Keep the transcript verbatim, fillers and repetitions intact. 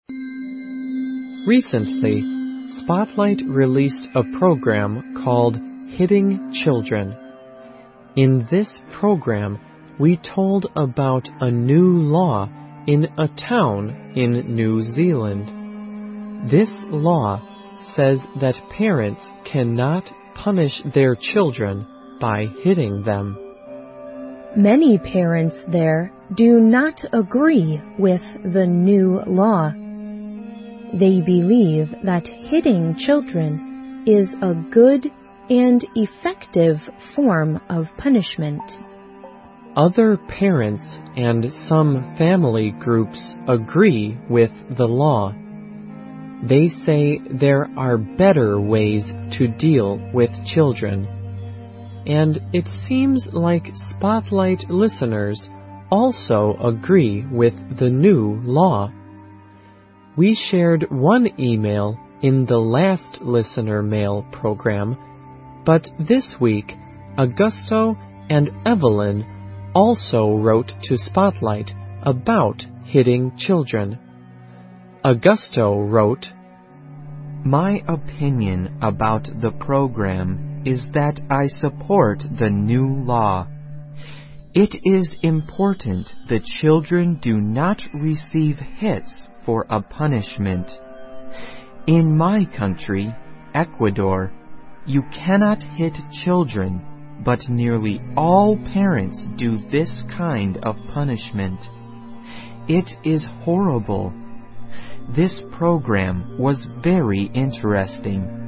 Recently, Spotlight released a program called Hitting Children. In this program, we told about a new law in a town in New Zealand. This law says that parents cannot punish their children by hitting them. Many parents there do not agree with the new law. They believe that hitting children is a good and effective form of punishment. Other parents and some family groups agree with the law. They say there are better ways to deal with children. And it seems like Spotlight listeners also agree with the new law. We shared one email in the last listener mail program, but this week, Augusto and Evelyn also wrote to Spotlight about hitting children. Augusto wrote, "My opinion about the program is that I support the new law. It is important that children do not receive hits for a punishment. In my country, Ecuador, you cannot hit children, but nearly all parents do this kind of punishment. It is horrible. This program was very interesting.